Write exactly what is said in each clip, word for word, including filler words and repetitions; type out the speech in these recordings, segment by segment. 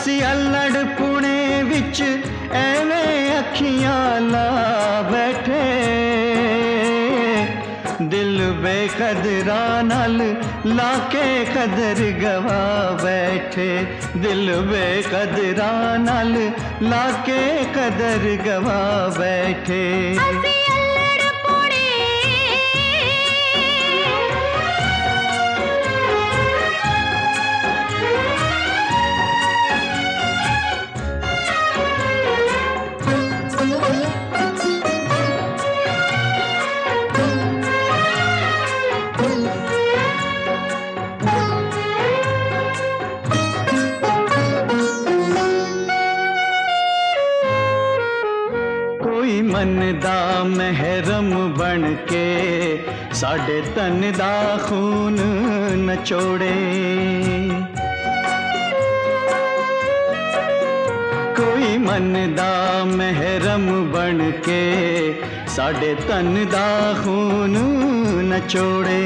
असी अल्लड़ पुणे विच एवें अखियां ला बैठे, दिल बेकदरा नाल लाके कदर गवा बैठे, दिल बेकदरा नाल लाके कदर गवा बैठे। कोई मन दा महरम बन के साडे तन दा खून नचोड़े, कोई मन दा महरम बन के साडे तन दा खून नचोड़े।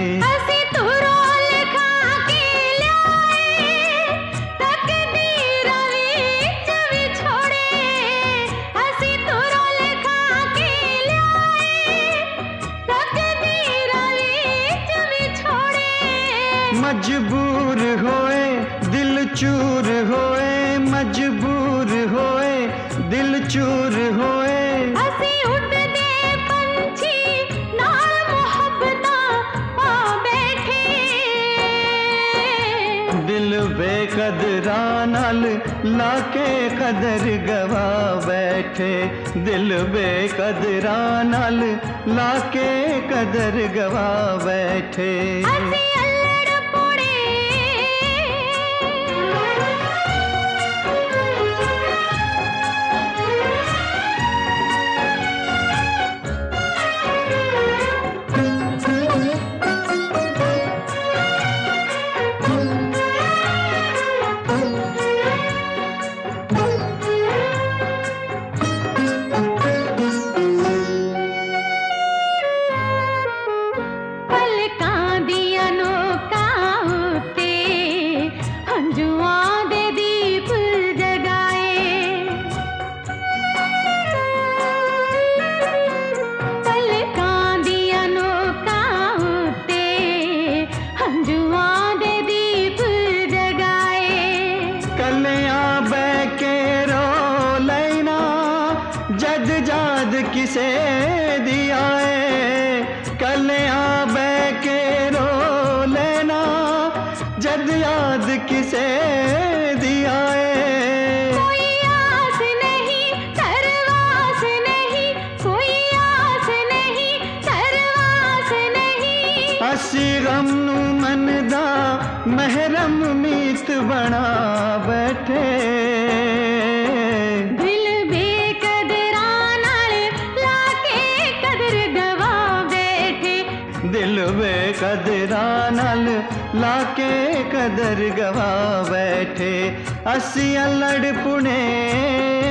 मजबूर होए दिल चूर होए, मजबूर होए दिल चूर होए, असी उड़दे पंछी नाल मुहब्बतां पा बैठे, दिल बेकदरा नाल लाके कदर गवा बैठे, दिल बेकदरा नाल लाके कदर गवा बैठे। जद जाद किसे दिया है कलिया बैके रो लेना, जद याद किसे दिया है। कोई आस नहीं तरवास नहीं, कोई आस नहीं तरवास नहीं, असी गम नू मनदा महरम मीत बना बैठे, दिल बेकदरा नाल लाके कदर गवा बैठे। असी अल्लड़ पुणे